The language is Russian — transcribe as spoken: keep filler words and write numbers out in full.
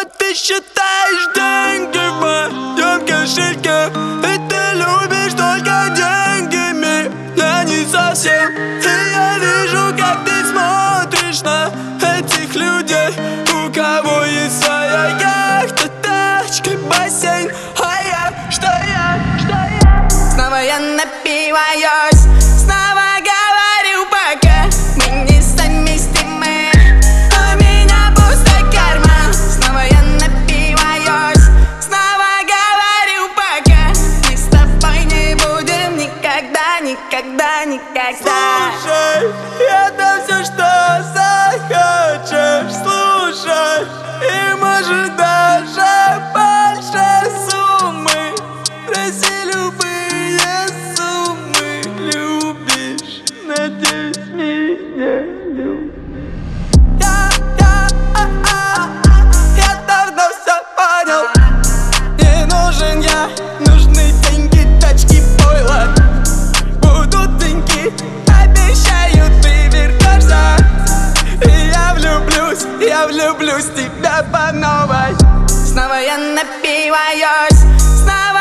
ты считаешь деньги в моем кошельке, и ты любишь только деньгами, я не совсем. И я вижу, как ты смотришь на этих людей, у кого есть своя яхта, тачка, бассейн. А я, что я, что я? Снова я напиваюсь, снова говорю пока мы не совместимы, а у меня пустой карман. Снова я напиваюсь, снова говорю пока мы с тобой не будем никогда, никогда, никогда. Слушай, это все, что захочешь слушать, и может даже больше суммы. Проси любые суммы, любишь, надеюсь, меня любишь. Я, я, а, а, я давно все понял. Не нужен я, нужны деньги, тачки, пойло. Будут деньги, обещаю, ты вернешься. И я влюблюсь, я влюблюсь в тебя по новой. Снова я напиваюсь, снова